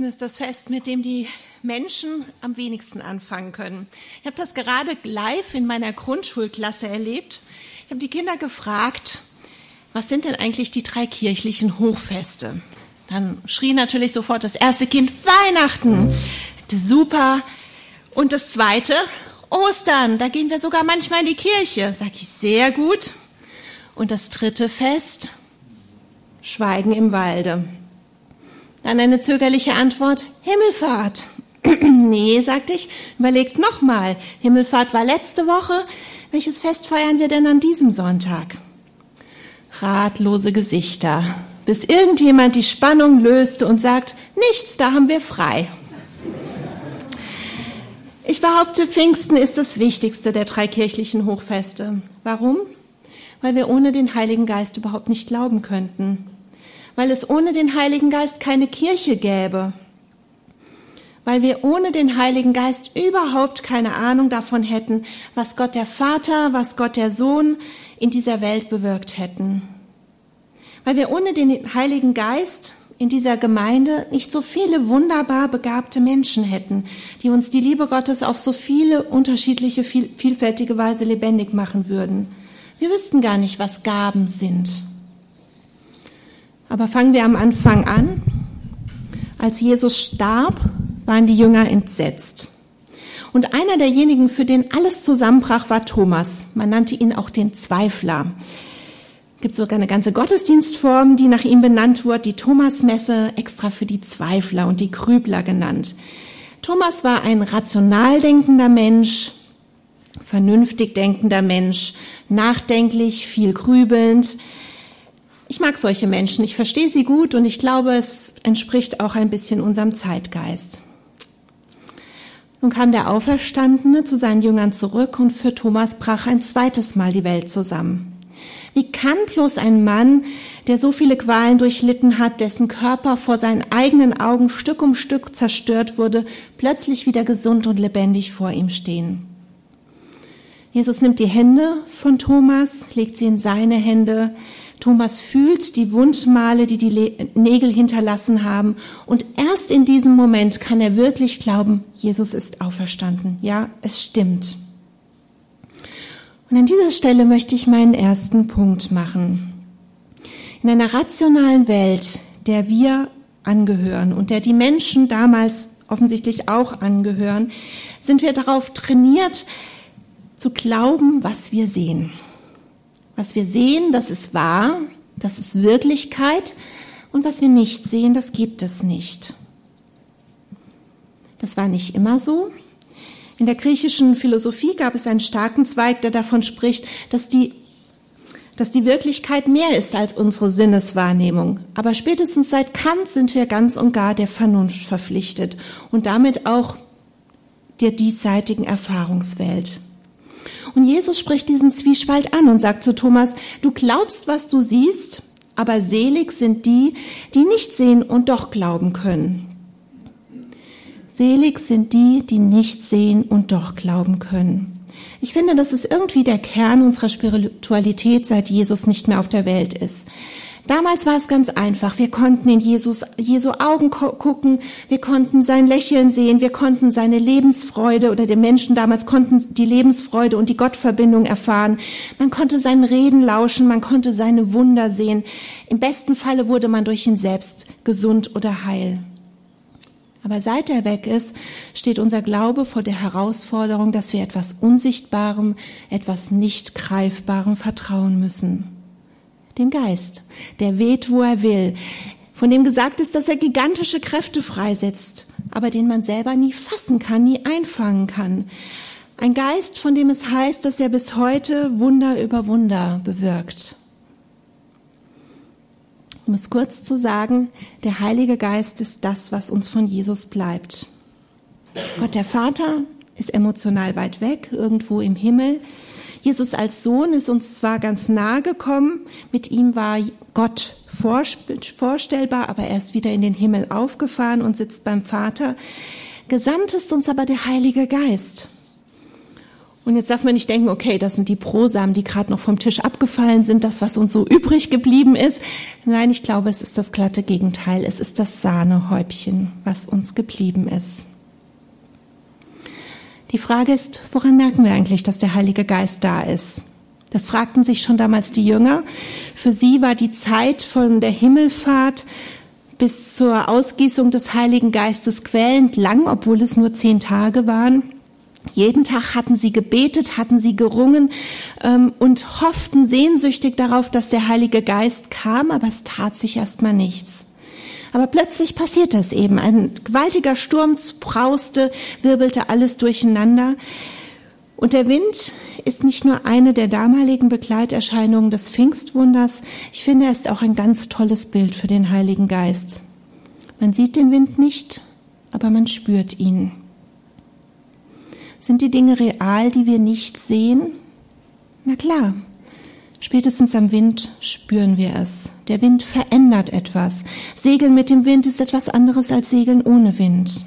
Pfingsten ist das Fest, mit dem die Menschen am wenigsten anfangen können. Ich habe das gerade live in meiner Grundschulklasse erlebt. Ich habe die Kinder gefragt, was sind denn eigentlich die 3 kirchlichen Hochfeste? Dann schrie natürlich sofort das erste Kind, Weihnachten. Super. Und das zweite, Ostern. Da gehen wir sogar manchmal in die Kirche. Sag ich, sehr gut. Und das dritte Fest, Schweigen im Walde. Dann eine zögerliche Antwort, Himmelfahrt. Nee, sagte ich, überlegt nochmal. Himmelfahrt war letzte Woche. Welches Fest feiern wir denn an diesem Sonntag? Ratlose Gesichter, bis irgendjemand die Spannung löste und sagt, nichts, da haben wir frei. Ich behaupte, Pfingsten ist das wichtigste der 3 kirchlichen Hochfeste. Warum? Weil wir ohne den Heiligen Geist überhaupt nicht glauben könnten. Weil es ohne den Heiligen Geist keine Kirche gäbe. Weil wir ohne den Heiligen Geist überhaupt keine Ahnung davon hätten, was Gott der Vater, was Gott der Sohn in dieser Welt bewirkt hätten. Weil wir ohne den Heiligen Geist in dieser Gemeinde nicht so viele wunderbar begabte Menschen hätten, die uns die Liebe Gottes auf so viele unterschiedliche, vielfältige Weise lebendig machen würden. Wir wüssten gar nicht, was Gaben sind. Aber fangen wir am Anfang an. Als Jesus starb, waren die Jünger entsetzt. Und einer derjenigen, für den alles zusammenbrach, war Thomas. Man nannte ihn auch den Zweifler. Es gibt sogar eine ganze Gottesdienstform, die nach ihm benannt wurde, die Thomasmesse, extra für die Zweifler und die Grübler genannt. Thomas war ein rational denkender Mensch, vernünftig denkender Mensch, nachdenklich, viel grübelnd. Ich mag solche Menschen, ich verstehe sie gut und ich glaube, es entspricht auch ein bisschen unserem Zeitgeist. Nun kam der Auferstandene zu seinen Jüngern zurück und für Thomas brach ein zweites Mal die Welt zusammen. Wie kann bloß ein Mann, der so viele Qualen durchlitten hat, dessen Körper vor seinen eigenen Augen Stück um Stück zerstört wurde, plötzlich wieder gesund und lebendig vor ihm stehen? Jesus nimmt die Hände von Thomas, legt sie in seine Hände. Thomas fühlt die Wundmale, die die Nägel hinterlassen haben. Und erst in diesem Moment kann er wirklich glauben, Jesus ist auferstanden. Ja, es stimmt. Und an dieser Stelle möchte ich meinen ersten Punkt machen. In einer rationalen Welt, der wir angehören und der die Menschen damals offensichtlich auch angehören, sind wir darauf trainiert, zu glauben, was wir sehen. Was wir sehen, das ist wahr, das ist Wirklichkeit, und was wir nicht sehen, das gibt es nicht. Das war nicht immer so. In der griechischen Philosophie gab es einen starken Zweig, der davon spricht, dass die Wirklichkeit mehr ist als unsere Sinneswahrnehmung. Aber spätestens seit Kant sind wir ganz und gar der Vernunft verpflichtet und damit auch der diesseitigen Erfahrungswelt. Und Jesus spricht diesen Zwiespalt an und sagt zu Thomas, du glaubst, was du siehst, aber selig sind die, die nicht sehen und doch glauben können. Selig sind die, die nicht sehen und doch glauben können. Ich finde, das ist irgendwie der Kern unserer Spiritualität, seit Jesus nicht mehr auf der Welt ist. Damals war es ganz einfach. Wir konnten in Jesu Augen gucken, wir konnten sein Lächeln sehen, wir konnten seine Lebensfreude, oder die Menschen damals konnten die Lebensfreude und die Gottverbindung erfahren. Man konnte seinen Reden lauschen, man konnte seine Wunder sehen. Im besten Falle wurde man durch ihn selbst gesund oder heil. Aber seit er weg ist, steht unser Glaube vor der Herausforderung, dass wir etwas Unsichtbarem, etwas nicht Greifbarem vertrauen müssen. Dem Geist, der weht, wo er will, von dem gesagt ist, dass er gigantische Kräfte freisetzt, aber den man selber nie fassen kann, nie einfangen kann. Ein Geist, von dem es heißt, dass er bis heute Wunder über Wunder bewirkt. Um es kurz zu sagen, der Heilige Geist ist das, was uns von Jesus bleibt. Gott der Vater ist emotional weit weg, irgendwo im Himmel. Jesus als Sohn ist uns zwar ganz nahe gekommen, mit ihm war Gott vorstellbar, aber er ist wieder in den Himmel aufgefahren und sitzt beim Vater. Gesandt ist uns aber der Heilige Geist. Und jetzt darf man nicht denken, okay, das sind die Brosamen, die gerade noch vom Tisch abgefallen sind, das, was uns so übrig geblieben ist. Nein, ich glaube, es ist das glatte Gegenteil. Es ist das Sahnehäubchen, was uns geblieben ist. Die Frage ist, woran merken wir eigentlich, dass der Heilige Geist da ist? Das fragten sich schon damals die Jünger. Für sie war die Zeit von der Himmelfahrt bis zur Ausgießung des Heiligen Geistes quälend lang, obwohl es nur 10 Tage waren. Jeden Tag hatten sie gebetet, hatten sie gerungen und hofften sehnsüchtig darauf, dass der Heilige Geist kam, aber es tat sich erstmal nichts. Aber plötzlich passierte es eben. Ein gewaltiger Sturm brauste, wirbelte alles durcheinander. Und der Wind ist nicht nur eine der damaligen Begleiterscheinungen des Pfingstwunders. Ich finde, er ist auch ein ganz tolles Bild für den Heiligen Geist. Man sieht den Wind nicht, aber man spürt ihn. Sind die Dinge real, die wir nicht sehen? Na klar, spätestens am Wind spüren wir es. Der Wind verändert etwas. Segeln mit dem Wind ist etwas anderes als Segeln ohne Wind.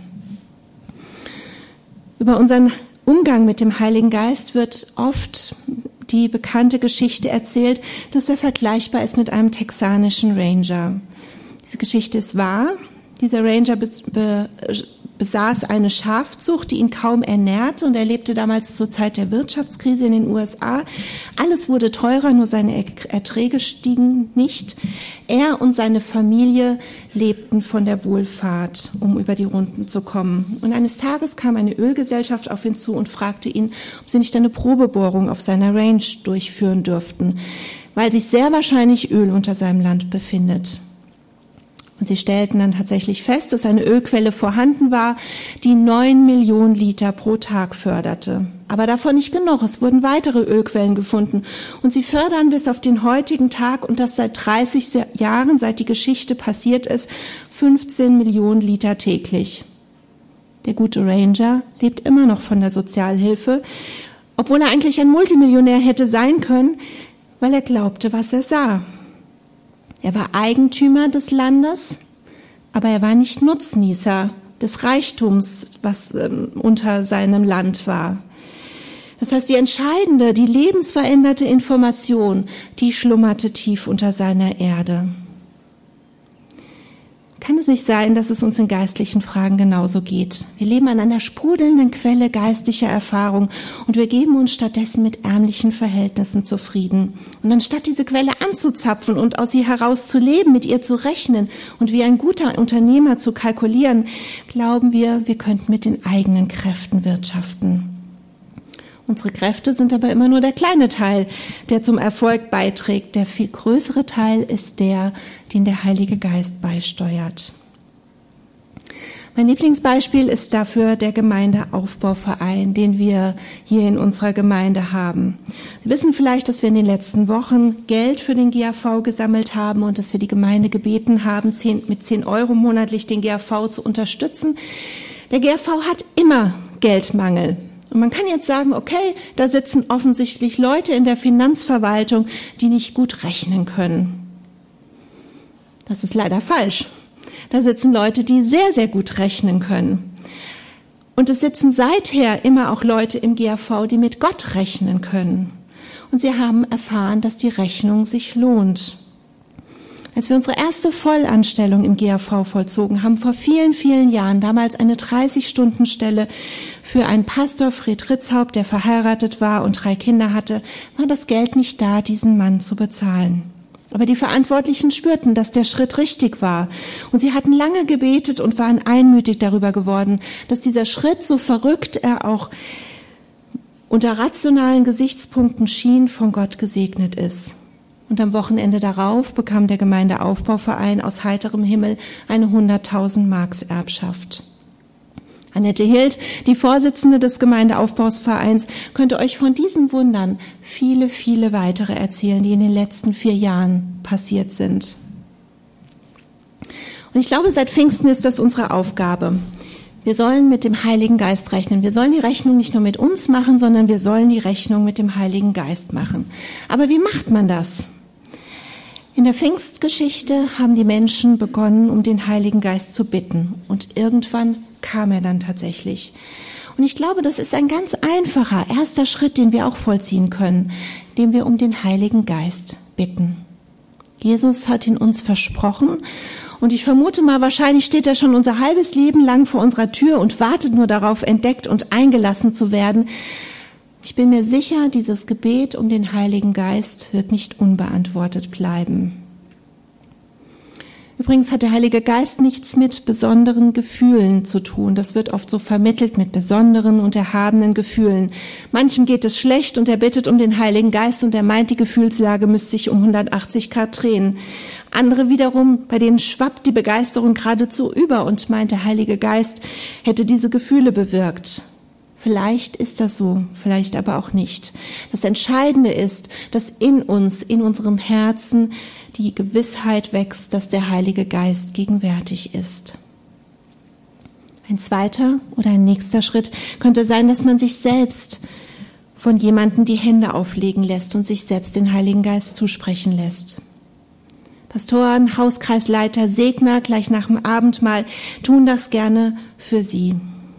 Über unseren Umgang mit dem Heiligen Geist wird oft die bekannte Geschichte erzählt, dass er vergleichbar ist mit einem texanischen Ranger. Diese Geschichte ist wahr. Dieser Ranger besaß eine Schafzucht, die ihn kaum ernährte, und er lebte damals zur Zeit der Wirtschaftskrise in den USA. Alles wurde teurer, nur seine Erträge stiegen nicht. Er und seine Familie lebten von der Wohlfahrt, um über die Runden zu kommen. Und eines Tages kam eine Ölgesellschaft auf ihn zu und fragte ihn, ob sie nicht eine Probebohrung auf seiner Range durchführen dürften, weil sich sehr wahrscheinlich Öl unter seinem Land befindet. Und sie stellten dann tatsächlich fest, dass eine Ölquelle vorhanden war, die 9 Millionen Liter pro Tag förderte. Aber davon nicht genug. Es wurden weitere Ölquellen gefunden. Und sie fördern bis auf den heutigen Tag, und das seit 30 Jahren, seit die Geschichte passiert ist, 15 Millionen Liter täglich. Der gute Ranger lebt immer noch von der Sozialhilfe, obwohl er eigentlich ein Multimillionär hätte sein können, weil er glaubte, was er sah. Er war Eigentümer des Landes, aber er war nicht Nutznießer des Reichtums, was unter seinem Land war. Das heißt, die entscheidende, die lebensveränderte Information, die schlummerte tief unter seiner Erde. Kann es nicht sein, dass es uns in geistlichen Fragen genauso geht? Wir leben an einer sprudelnden Quelle geistlicher Erfahrung und wir geben uns stattdessen mit ärmlichen Verhältnissen zufrieden. Und anstatt diese Quelle anzuzapfen und aus ihr heraus zu leben, mit ihr zu rechnen und wie ein guter Unternehmer zu kalkulieren, glauben wir, wir könnten mit den eigenen Kräften wirtschaften. Unsere Kräfte sind aber immer nur der kleine Teil, der zum Erfolg beiträgt. Der viel größere Teil ist der, den der Heilige Geist beisteuert. Mein Lieblingsbeispiel ist dafür der Gemeindeaufbauverein, den wir hier in unserer Gemeinde haben. Sie wissen vielleicht, dass wir in den letzten Wochen Geld für den GAV gesammelt haben und dass wir die Gemeinde gebeten haben, mit 10 Euro monatlich den GAV zu unterstützen. Der GAV hat immer Geldmangel. Und man kann jetzt sagen, okay, da sitzen offensichtlich Leute in der Finanzverwaltung, die nicht gut rechnen können. Das ist leider falsch. Da sitzen Leute, die sehr, sehr gut rechnen können. Und es sitzen seither immer auch Leute im GAV, die mit Gott rechnen können. Und sie haben erfahren, dass die Rechnung sich lohnt. Als wir unsere erste Vollanstellung im GAV vollzogen haben, vor vielen, vielen Jahren, damals eine 30-Stunden-Stelle für einen Pastor, Fred Ritzhaupt, der verheiratet war und 3 Kinder hatte, war das Geld nicht da, diesen Mann zu bezahlen. Aber die Verantwortlichen spürten, dass der Schritt richtig war. Und sie hatten lange gebetet und waren einmütig darüber geworden, dass dieser Schritt, so verrückt er auch unter rationalen Gesichtspunkten schien, von Gott gesegnet ist. Und am Wochenende darauf bekam der Gemeindeaufbauverein aus heiterem Himmel eine 100.000 Marks Erbschaft. Annette Hild, die Vorsitzende des Gemeindeaufbauvereins, könnte euch von diesen Wundern viele, viele weitere erzählen, die in den letzten 4 Jahren passiert sind. Und ich glaube, seit Pfingsten ist das unsere Aufgabe. Wir sollen mit dem Heiligen Geist rechnen. Wir sollen die Rechnung nicht nur mit uns machen, sondern wir sollen die Rechnung mit dem Heiligen Geist machen. Aber wie macht man das? In der Pfingstgeschichte haben die Menschen begonnen, um den Heiligen Geist zu bitten. Und irgendwann kam er dann tatsächlich. Und ich glaube, das ist ein ganz einfacher erster Schritt, den wir auch vollziehen können, indem wir um den Heiligen Geist bitten. Jesus hat ihn uns versprochen und ich vermute mal, wahrscheinlich steht er schon unser halbes Leben lang vor unserer Tür und wartet nur darauf, entdeckt und eingelassen zu werden. Ich bin mir sicher, dieses Gebet um den Heiligen Geist wird nicht unbeantwortet bleiben. Übrigens hat der Heilige Geist nichts mit besonderen Gefühlen zu tun. Das wird oft so vermittelt mit besonderen und erhabenen Gefühlen. Manchem geht es schlecht und er bittet um den Heiligen Geist und er meint, die Gefühlslage müsste sich um 180 Grad drehen. Andere wiederum, bei denen schwappt die Begeisterung geradezu über und meint, der Heilige Geist hätte diese Gefühle bewirkt. Vielleicht ist das so, vielleicht aber auch nicht. Das Entscheidende ist, dass in uns, in unserem Herzen, die Gewissheit wächst, dass der Heilige Geist gegenwärtig ist. Ein zweiter oder ein nächster Schritt könnte sein, dass man sich selbst von jemandem die Hände auflegen lässt und sich selbst den Heiligen Geist zusprechen lässt. Pastoren, Hauskreisleiter, Segner gleich nach dem Abendmahl tun das gerne für Sie.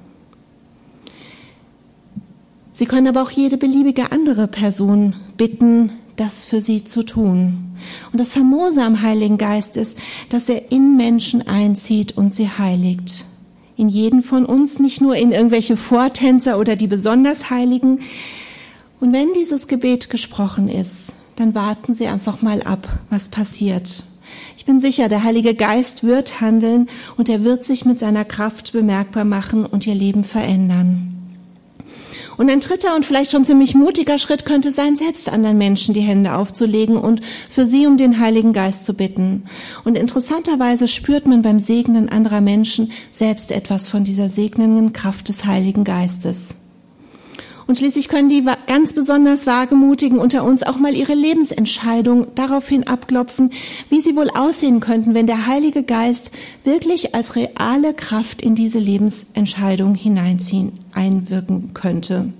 Sie können aber auch jede beliebige andere Person bitten, das für sie zu tun. Und das Famose am Heiligen Geist ist, dass er in Menschen einzieht und sie heiligt. In jeden von uns, nicht nur in irgendwelche Vortänzer oder die besonders Heiligen. Und wenn dieses Gebet gesprochen ist, dann warten Sie einfach mal ab, was passiert. Ich bin sicher, der Heilige Geist wird handeln und er wird sich mit seiner Kraft bemerkbar machen und Ihr Leben verändern. Und ein dritter und vielleicht schon ziemlich mutiger Schritt könnte sein, selbst anderen Menschen die Hände aufzulegen und für sie um den Heiligen Geist zu bitten. Und interessanterweise spürt man beim Segnen anderer Menschen selbst etwas von dieser segnenden Kraft des Heiligen Geistes. Und schließlich können die ganz besonders Wagemutigen unter uns auch mal ihre Lebensentscheidung daraufhin abklopfen, wie sie wohl aussehen könnten, wenn der Heilige Geist wirklich als reale Kraft in diese Lebensentscheidung einwirken könnte.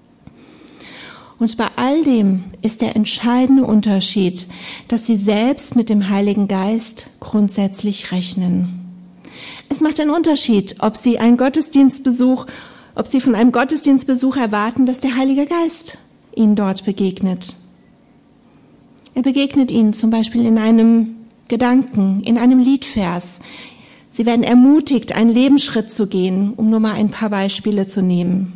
Und bei all dem ist der entscheidende Unterschied, dass sie selbst mit dem Heiligen Geist grundsätzlich rechnen. Es macht einen Unterschied, ob sie von einem Gottesdienstbesuch erwarten, dass der Heilige Geist ihnen dort begegnet. Er begegnet ihnen zum Beispiel in einem Gedanken, in einem Liedvers. Sie werden ermutigt, einen Lebensschritt zu gehen, um nur mal ein paar Beispiele zu nehmen.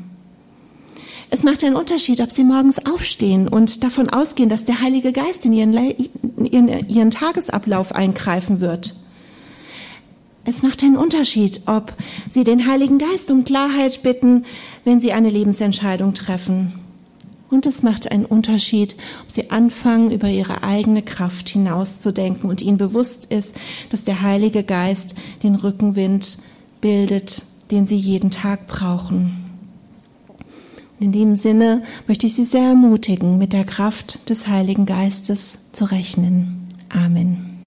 Es macht einen Unterschied, ob sie morgens aufstehen und davon ausgehen, dass der Heilige Geist in ihren Tagesablauf eingreifen wird. Es macht einen Unterschied, ob Sie den Heiligen Geist um Klarheit bitten, wenn Sie eine Lebensentscheidung treffen. Und es macht einen Unterschied, ob Sie anfangen, über Ihre eigene Kraft hinauszudenken und Ihnen bewusst ist, dass der Heilige Geist den Rückenwind bildet, den Sie jeden Tag brauchen. Und in dem Sinne möchte ich Sie sehr ermutigen, mit der Kraft des Heiligen Geistes zu rechnen. Amen.